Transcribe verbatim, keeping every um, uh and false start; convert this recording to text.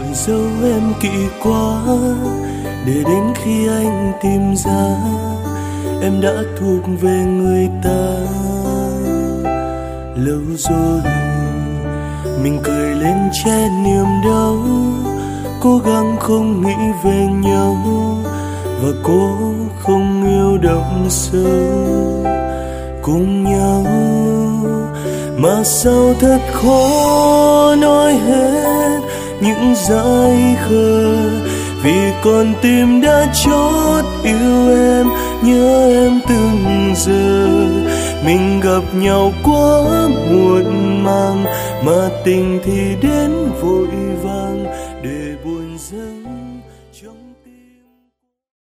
dấu em kỹ quá, để đến khi anh tìm ra em đã thuộc về người ta. Lâu rồi mình cười lên che niềm đau, cố gắng không nghĩ về nhau và cố không yêu đậm sâu cùng nhau. Mà sao thật khó nói hết những dại khờ, vì con tim đã chót yêu em, nhớ em từng giờ. Mình gặp nhau quá muộn màng, mà tình thì đến vội vàng,